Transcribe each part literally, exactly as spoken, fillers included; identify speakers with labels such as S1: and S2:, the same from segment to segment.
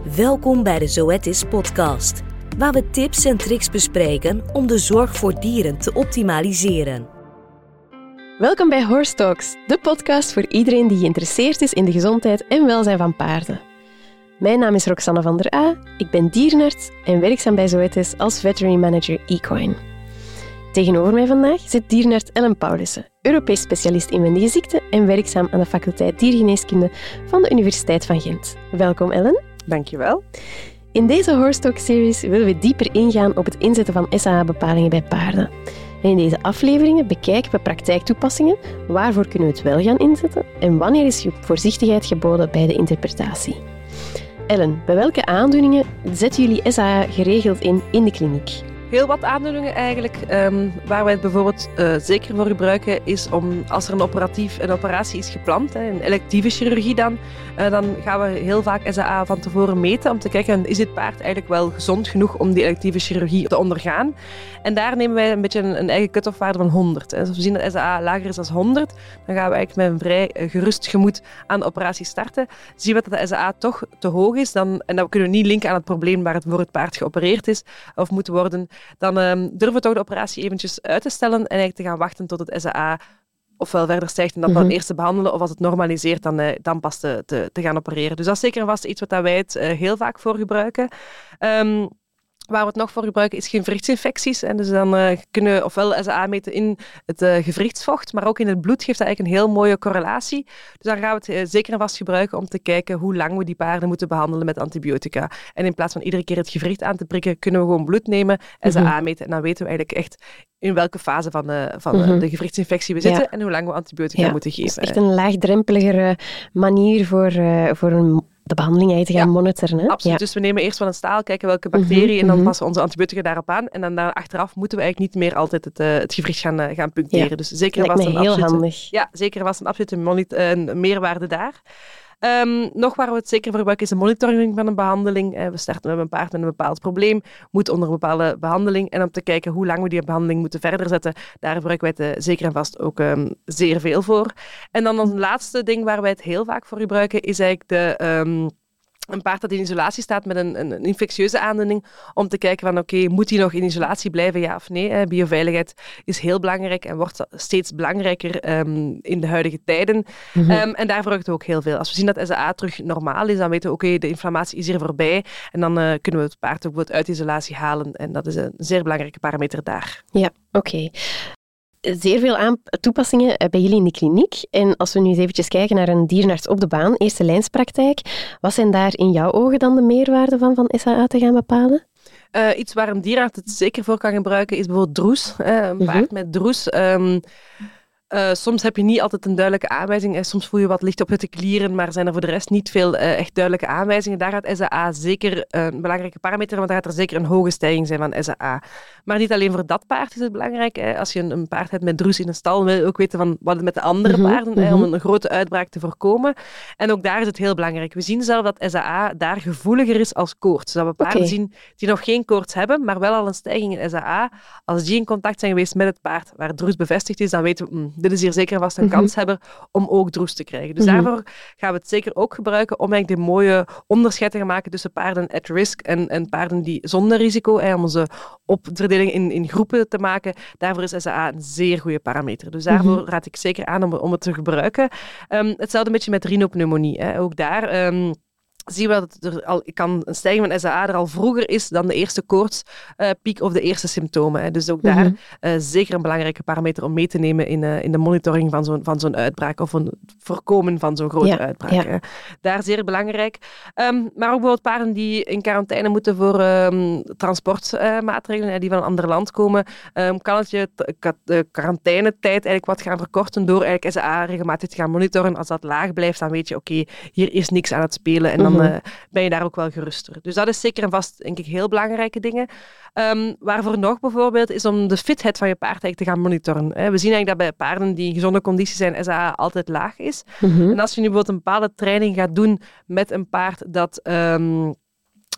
S1: Welkom bij de Zoetis podcast, waar we tips en tricks bespreken om de zorg voor dieren te optimaliseren.
S2: Welkom bij Horse Talks, de podcast voor iedereen die geïnteresseerd is in de gezondheid en welzijn van paarden. Mijn naam is Roxanne van der A, ik ben dierenarts en werkzaam bij Zoetis als Veterinary Manager Equine. Tegenover mij vandaag zit dierenarts Ellen Paulussen, Europees specialist inwendige ziekten en werkzaam aan de faculteit diergeneeskunde van de Universiteit van Gent. Welkom Ellen.
S3: Dankjewel.
S2: In deze Horse Talk-series willen we dieper ingaan op het inzetten van S A A-bepalingen bij paarden. En in deze afleveringen bekijken we praktijktoepassingen, waarvoor kunnen we het wel gaan inzetten en wanneer is voorzichtigheid geboden bij de interpretatie. Ellen, bij welke aandoeningen zetten jullie S A A geregeld in in de kliniek?
S3: Heel wat aandoeningen eigenlijk. Um, waar wij het bijvoorbeeld uh, zeker voor gebruiken is om, als er een, operatief, een operatie is gepland, hè, een electieve chirurgie dan, uh, dan gaan we heel vaak S A A van tevoren meten om te kijken, is dit paard eigenlijk wel gezond genoeg om die electieve chirurgie te ondergaan? En daar nemen wij een beetje een, een eigen cut-off waarde van honderd. Hè. Dus als we zien dat S A A lager is dan honderd, dan gaan we eigenlijk met een vrij uh, gerust gemoed aan de operatie starten. Zien we dat de S A A toch te hoog is, dan, en dat kunnen we niet linken aan het probleem waar het voor het paard geopereerd is of moet worden, dan um, durven we toch de operatie eventjes uit te stellen en eigenlijk te gaan wachten tot het S A A ofwel verder stijgt en dat mm-hmm. dan eerst te behandelen, of als het normaliseert, dan, uh, dan pas te, te, te gaan opereren. Dus dat is zeker en vast iets wat wij het uh, heel vaak voor gebruiken. Um, Waar we het nog voor gebruiken is gewrichtsinfecties. En dus dan uh, kunnen we ofwel S A A meten in het uh, gewrichtsvocht, maar ook in het bloed geeft dat eigenlijk een heel mooie correlatie. Dus dan gaan we het uh, zeker en vast gebruiken om te kijken hoe lang we die paarden moeten behandelen met antibiotica. En in plaats van iedere keer het gewricht aan te prikken, kunnen we gewoon bloed nemen, S A A meten. En dan weten we eigenlijk echt in welke fase van, uh, van uh, mm-hmm. de gewrichtsinfectie we zitten ja. en hoe lang we antibiotica ja. moeten geven.
S2: Het is echt een laagdrempeligere manier voor, uh, voor een de behandeling eigenlijk te gaan ja, monitoren. Hè?
S3: Absoluut.
S2: Ja.
S3: Dus we nemen eerst van een staal, kijken welke bacteriën mm-hmm, en dan mm-hmm. passen we onze antibiotica daarop aan. En dan daar achteraf moeten we eigenlijk niet meer altijd het, uh, het gewricht gaan, uh, gaan puncteren.
S2: Ja.
S3: Dus zeker
S2: was
S3: een
S2: heel
S3: absolute,
S2: handig.
S3: Ja, zeker was een absolute monit- uh, een meerwaarde daar. Um, nog waar we het zeker voor gebruiken is de monitoring van een behandeling. Uh, we starten met een paard met een bepaald probleem, moet onder een bepaalde behandeling. En om te kijken hoe lang we die behandeling moeten verder zetten, daar gebruiken wij het uh, zeker en vast ook um, zeer veel voor. En dan een laatste ding waar wij het heel vaak voor gebruiken is eigenlijk de... Um, Een paard dat in isolatie staat met een, een infectieuze aandoening, om te kijken van oké, okay, moet hij nog in isolatie blijven, ja of nee? Bioveiligheid is heel belangrijk en wordt steeds belangrijker um, in de huidige tijden. Mm-hmm. Um, en daarvoor gebruiken we ook heel veel. Als we zien dat S A A terug normaal is, dan weten we oké, okay, de inflammatie is hier voorbij en dan uh, kunnen we het paard ook uit isolatie halen. En dat is een zeer belangrijke parameter daar.
S2: Ja, oké. Okay. Zeer veel aan- toepassingen bij jullie in de kliniek. En als we nu eens eventjes kijken naar een dierenarts op de baan, eerste lijnspraktijk, wat zijn daar in jouw ogen dan de meerwaarden van van S A A te gaan bepalen?
S3: Uh, iets waar een dierenarts het zeker voor kan gebruiken is bijvoorbeeld droes. Uh, een mm-hmm. paard met droes. Um, Uh, soms heb je niet altijd een duidelijke aanwijzing. En soms voel je wat licht op het klieren, maar zijn er voor de rest niet veel uh, echt duidelijke aanwijzingen. Daar gaat S A A zeker uh, een belangrijke parameter, want daar gaat er zeker een hoge stijging zijn van S A A. Maar niet alleen voor dat paard is het belangrijk. Hè. Als je een, een paard hebt met droes in een stal, wil je ook weten van wat het met de andere mm-hmm. paarden mm-hmm. hè, om een grote uitbraak te voorkomen. En ook daar is het heel belangrijk. We zien zelf dat S A A daar gevoeliger is als koorts. Dus dat we paarden okay. zien die nog geen koorts hebben, maar wel al een stijging in S A A. Als die in contact zijn geweest met het paard waar droes bevestigd is, dan weten we, mm, dit is hier zeker vast een mm-hmm. kans hebben om ook droes te krijgen. Dus mm-hmm. daarvoor gaan we het zeker ook gebruiken om eigenlijk de mooie onderscheid te gaan maken tussen paarden at risk en, en paarden die zonder risico, hè, om onze opverdeling in, in groepen te maken. Daarvoor is S A A een zeer goede parameter. Dus daarvoor mm-hmm. raad ik zeker aan om, om het te gebruiken. Um, hetzelfde beetje met rhinopneumonie. Hè. Ook daar... Um, zie je dat er al kan een stijging van S A A er al vroeger is dan de eerste koortspiek uh, of de eerste symptomen. Hè. Dus ook daar mm-hmm. uh, zeker een belangrijke parameter om mee te nemen in, uh, in de monitoring van zo'n, van zo'n uitbraak of een voorkomen van zo'n grote ja, uitbraak. Ja. Hè. Daar zeer belangrijk. Um, maar ook bijvoorbeeld paarden die in quarantaine moeten voor um, transportmaatregelen, uh, die van een ander land komen, um, kan het je t- de quarantainetijd eigenlijk wat gaan verkorten door eigenlijk S A A regelmatig te gaan monitoren. Als dat laag blijft, dan weet je, oké, okay, hier is niks aan het spelen en dan Uh, ben je daar ook wel geruster. Dus dat is zeker en vast, denk ik, heel belangrijke dingen. Um, waarvoor nog bijvoorbeeld is om de fitheid van je paard eigenlijk te gaan monitoren. Hè. We zien eigenlijk dat bij paarden die in gezonde conditie zijn, S A A altijd laag is. Mm-hmm. En als je nu bijvoorbeeld een bepaalde training gaat doen met een paard dat... Um,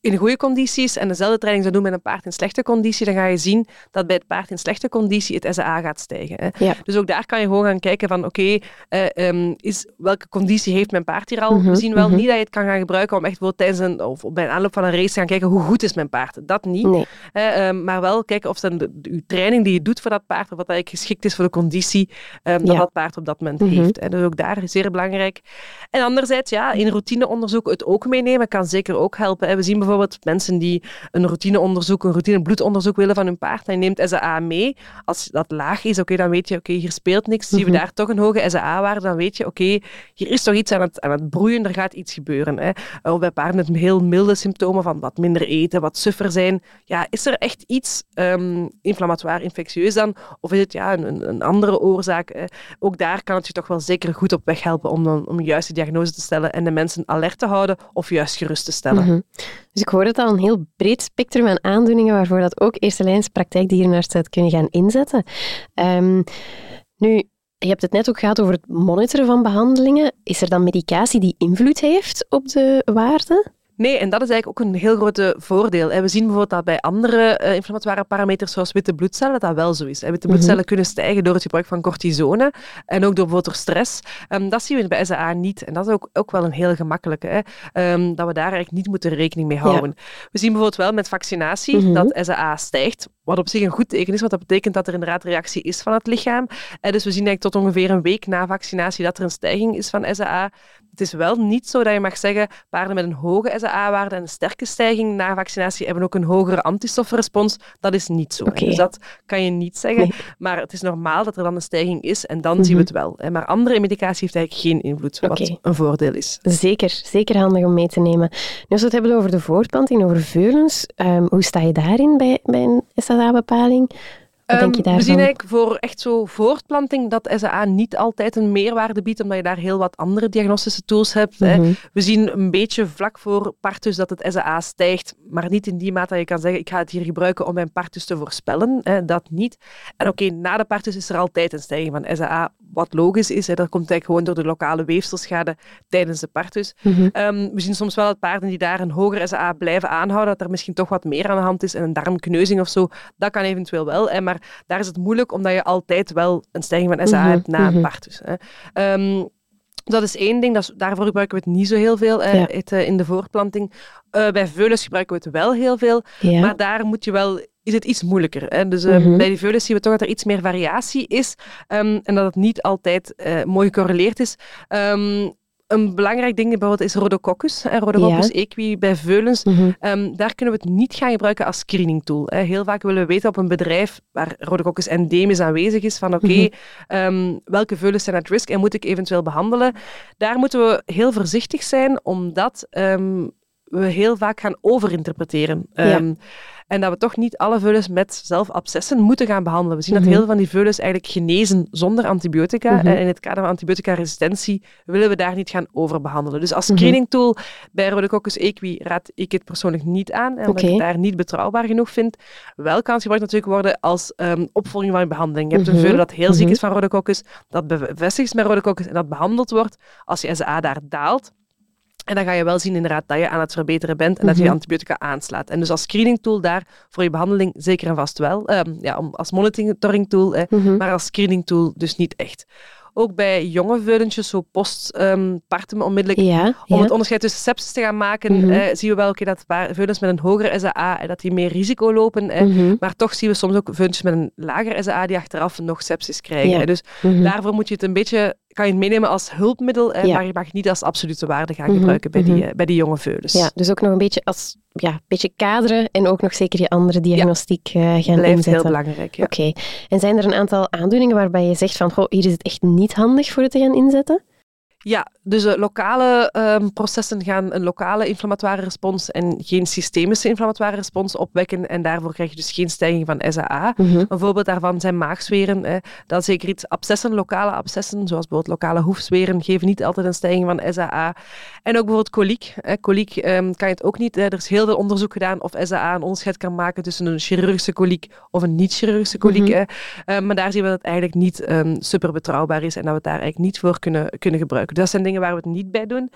S3: in goede condities en dezelfde training zou doen met een paard in slechte conditie, dan ga je zien dat bij het paard in slechte conditie het S A A gaat stijgen. Hè. Ja. Dus ook daar kan je gewoon gaan kijken van oké, okay, uh, um, welke conditie heeft mijn paard hier al? Mm-hmm, We zien wel mm-hmm. niet dat je het kan gaan gebruiken om echt wel tijdens een, of bij een aanloop van een race te gaan kijken hoe goed is mijn paard. Dat niet. Nee. Uh, um, maar wel kijken of dan de, de, de training die je doet voor dat paard, of wat eigenlijk geschikt is voor de conditie um, ja. dat dat paard op dat moment mm-hmm. heeft. Hè. Dus ook daar is zeer belangrijk. En anderzijds, ja, in routineonderzoek het ook meenemen kan zeker ook helpen. Hè. We zien bijvoorbeeld mensen die een routineonderzoek, een routinebloedonderzoek willen van hun paard, en je neemt S A A mee. Als dat laag is, oké, okay, dan weet je, oké, okay, hier speelt niks. Mm-hmm. Zien we daar toch een hoge S A A-waarde, dan weet je, oké, okay, hier is toch iets aan het, aan het broeien, er gaat iets gebeuren. Hè. Of bij paarden met heel milde symptomen van wat minder eten, wat suffer zijn. Ja, is er echt iets um, inflammatoire, infectieus dan? Of is het ja, een, een andere oorzaak? Hè? Ook daar kan het je toch wel zeker goed op weg helpen om, dan, om juist de diagnose te stellen en de mensen alert te houden of juist gerust te stellen.
S2: Mm-hmm. Dus ik hoor dat al een heel breed spectrum aan aandoeningen waarvoor dat ook eerste lijns praktijkdierenartsen het kunnen gaan inzetten. Um, nu, je hebt het net ook gehad over het monitoren van behandelingen. Is er dan medicatie die invloed heeft op de waarde?
S3: Nee, en dat is eigenlijk ook een heel groot voordeel. We zien bijvoorbeeld dat bij andere uh, inflammatoire parameters, zoals witte bloedcellen, dat dat wel zo is. Witte bloedcellen mm-hmm. kunnen stijgen door het gebruik van cortisone en ook door bijvoorbeeld door stress. Um, dat zien we bij S A A niet. En dat is ook, ook wel een heel gemakkelijke. Hè? Um, dat we daar eigenlijk niet moeten rekening mee houden. Ja. We zien bijvoorbeeld wel met vaccinatie mm-hmm. dat S A A stijgt. Wat op zich een goed teken is, want dat betekent dat er inderdaad reactie is van het lichaam. En dus we zien eigenlijk tot ongeveer een week na vaccinatie dat er een stijging is van S A A. Het is wel niet zo dat je mag zeggen, paarden met een hoge S A A-waarde en een sterke stijging na vaccinatie hebben ook een hogere antistofrespons. Dat is niet zo. Okay. Dus dat kan je niet zeggen. Nee. Maar het is normaal dat er dan een stijging is en dan mm-hmm. zien we het wel. Maar andere medicatie heeft eigenlijk geen invloed, wat okay. een voordeel is.
S2: Zeker, zeker handig om mee te nemen. Nu, als we het hebben over de voortplanting, over veulens, um, hoe sta je daarin bij, bij een S A A-bepaling? Wat denk je daarvan?
S3: We zien eigenlijk voor echt zo voortplanting dat S A A niet altijd een meerwaarde biedt, omdat je daar heel wat andere diagnostische tools hebt. Mm-hmm. Hè. We zien een beetje vlak voor partus dat het S A A stijgt, maar niet in die mate dat je kan zeggen, ik ga het hier gebruiken om mijn partus te voorspellen. Hè. Dat niet. En oké, okay, na de partus is er altijd een stijging van S A A, wat logisch is. Hè. Dat komt eigenlijk gewoon door de lokale weefselschade tijdens de partus. Mm-hmm. Um, we zien soms wel dat paarden die daar een hoger S A A blijven aanhouden, dat er misschien toch wat meer aan de hand is en een darmkneuzing of zo. Dat kan eventueel wel, hè. Maar daar is het moeilijk, omdat je altijd wel een stijging van S A A mm-hmm. hebt na een partus. Hè. Um, dat is één ding, dat is, daarvoor gebruiken we het niet zo heel veel hè, ja. het, uh, in de voortplanting. Uh, bij veulens gebruiken we het wel heel veel, ja. maar daar moet je wel... is het iets moeilijker. Hè? Dus uh, mm-hmm. bij die veulens zien we toch dat er iets meer variatie is um, en dat het niet altijd uh, mooi gecorreleerd is. Um, Een belangrijk ding bijvoorbeeld is Rhodococcus. Hè, Rhodococcus ja. equi bij veulens. Mm-hmm. Um, daar kunnen we het niet gaan gebruiken als screening tool. Hè. Heel vaak willen we weten op een bedrijf waar Rhodococcus endemis aanwezig is, van oké, okay, mm-hmm. um, welke veulens zijn at risk en moet ik eventueel behandelen. Daar moeten we heel voorzichtig zijn, omdat um, we heel vaak gaan overinterpreteren. Um, ja. En dat we toch niet alle veulens met zelf abscessen moeten gaan behandelen. We zien mm-hmm. dat heel veel van die veulens eigenlijk genezen zonder antibiotica. Mm-hmm. En in het kader van antibiotica-resistentie willen we daar niet gaan overbehandelen. Dus als screeningtool bij Rhodococcus equi raad ik het persoonlijk niet aan. Omdat okay. ik het daar niet betrouwbaar genoeg vind. Wel kan het gebruikt natuurlijk worden als um, opvolging van je behandeling. Je hebt mm-hmm. een veul dat heel mm-hmm. ziek is van Rhodococcus, dat bevestigd is met Rhodococcus en dat behandeld wordt. Als je S A A daar daalt, en dan ga je wel zien inderdaad dat je aan het verbeteren bent en mm-hmm. dat je je antibiotica aanslaat. En dus als screeningtool daar voor je behandeling zeker en vast wel. Um, ja, als monitoringtool, eh, mm-hmm. maar als screeningtool dus niet echt. Ook bij jonge veulentjes, zo postpartum um, onmiddellijk, ja, om ja. het onderscheid tussen sepsis te gaan maken, mm-hmm. eh, zien we wel okay, dat veulens met een hogere S A A eh, dat die meer risico lopen. Eh, mm-hmm. Maar toch zien we soms ook veulentjes met een lager S A A die achteraf nog sepsis krijgen. Ja. Eh, dus mm-hmm. daarvoor moet je het een beetje... kan je het meenemen als hulpmiddel, eh, ja. maar je mag niet als absolute waarde gaan mm-hmm. gebruiken bij die, uh, bij die jonge veulens.
S2: Ja, dus ook nog een beetje als ja, een beetje kaderen en ook nog zeker je andere diagnostiek ja. uh, gaan
S3: Blijft
S2: inzetten.
S3: Heel belangrijk, ja.
S2: Oké. Okay. En zijn er een aantal aandoeningen waarbij je zegt van, goh, hier is het echt niet handig voor het te gaan inzetten?
S3: Ja, dus uh, lokale um, processen gaan een lokale inflammatoire respons en geen systemische inflammatoire respons opwekken en daarvoor krijg je dus geen stijging van S A A. Mm-hmm. Een voorbeeld daarvan zijn maagzweren. Eh, dat is zeker iets. Abscessen, lokale abscessen, zoals bijvoorbeeld lokale hoefzweren, geven niet altijd een stijging van S A A. En ook bijvoorbeeld koliek. Eh, koliek um, kan je het ook niet. Eh, er is heel veel onderzoek gedaan of S A A een onderscheid kan maken tussen een chirurgische koliek of een niet-chirurgische koliek. Mm-hmm. Eh. Uh, maar daar zien we dat het eigenlijk niet um, super betrouwbaar is en dat we het daar eigenlijk niet voor kunnen, kunnen gebruiken. Dat zijn dingen waar we het niet bij doen.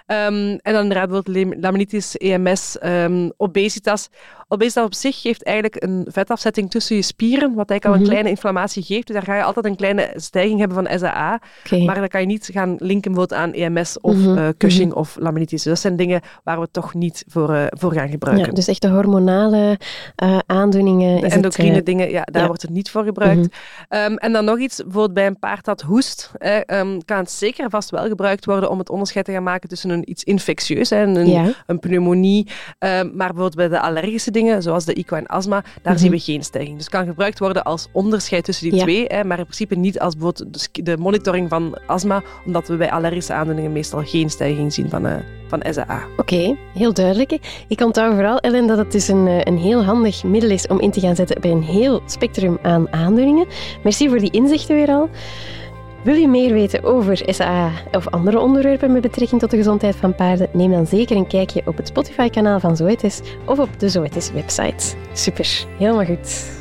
S3: Um, en dan inderdaad bijvoorbeeld laminitis, E M S, um, obesitas. Obesitas op zich geeft eigenlijk een vetafzetting tussen je spieren, wat eigenlijk al een mm-hmm. kleine inflammatie geeft. Dus daar ga je altijd een kleine stijging hebben van S A A. Okay. Maar dan kan je niet gaan linken bijvoorbeeld aan E M S of mm-hmm. uh, Cushing mm-hmm. of laminitis. Dus dat zijn dingen waar we toch niet voor, uh, voor gaan gebruiken.
S2: Ja, dus echt de hormonale uh, aandoeningen.
S3: De endocrine het, uh, dingen, ja, daar ja. wordt het niet voor gebruikt. Mm-hmm. Um, en dan nog iets, bijvoorbeeld bij een paard dat hoest, eh, um, kan het zeker vast wel gebruikt worden om het onderscheid te gaan maken tussen een iets infectieus, hè, een, ja. een pneumonie, um, maar bijvoorbeeld bij de allergische dingen, zoals de equine asma, daar mm-hmm. zien we geen stijging. Dus het kan gebruikt worden als onderscheid tussen die ja. twee, hè, maar in principe niet als bijvoorbeeld de monitoring van astma, omdat we bij allergische aandoeningen meestal geen stijging zien van, uh, van S A A.
S2: Oké, okay, heel duidelijk. Ik onthoud vooral, Ellen, dat het dus een, een heel handig middel is om in te gaan zetten bij een heel spectrum aan aandoeningen. Merci voor die inzichten weer al. Wil je meer weten over S A A of andere onderwerpen met betrekking tot de gezondheid van paarden? Neem dan zeker een kijkje op het Spotify-kanaal van Zoetis of op de Zoetis-website. Super, helemaal goed.